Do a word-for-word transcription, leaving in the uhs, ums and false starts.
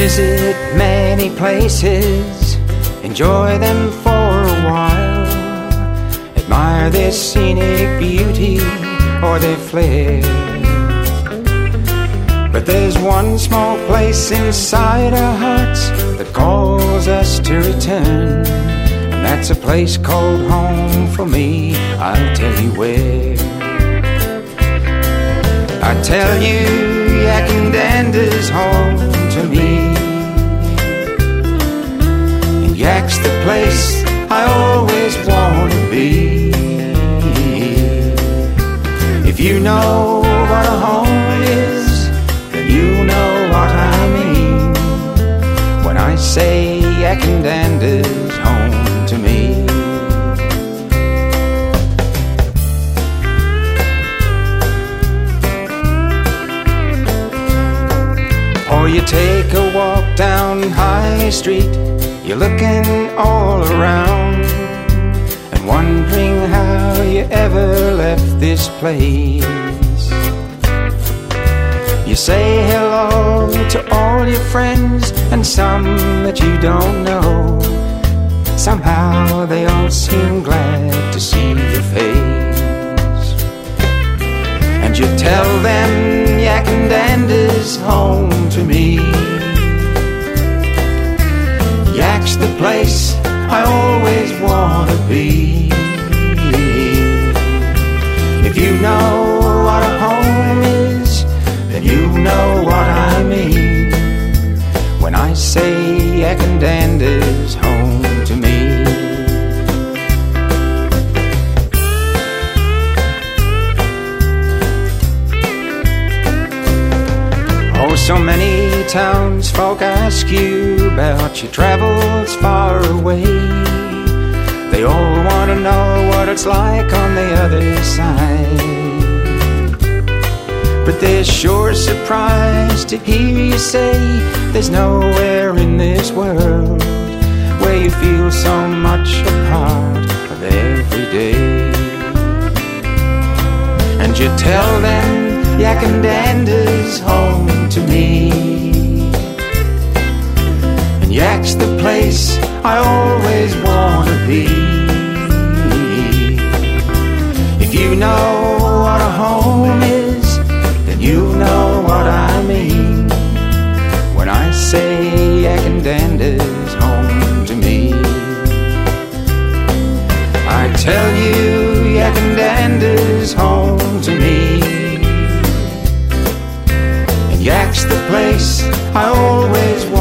visit many places, enjoy them for a while, admire their scenic beauty or their flair. But there's one small place inside our hearts that calls us to return, and that's a place called home for me. I'll tell you where. I tell you, Yakandanda's home to me, and Yak's the place I always want to be. If you know what a home is, then you know what I mean when I say Yakandanda's home to me. Or you take a walk down High Street, you're looking all around and wondering how you ever left this place. You say hello to all your friends and some that you don't know. Somehow they all seem glad to see your face. And you tell them Yakandanda's home to me. Yak's the place I always want to be. If you know what a home is, then you know what I mean when I say Yakandanda's home to me. Oh, so many townsfolk ask you about your travels far away. They all want to know what it's like on the other side. But they're sure surprised to hear you say there's nowhere in this world where you feel so much a part of every day. And you tell them Yakandanda's home to me, and Yak's the place I always want to be. If you know what a home is, then you know what I mean when I say Yakandanda's home to me. I tell you Yakandanda's home to me, and Yak's the place I always want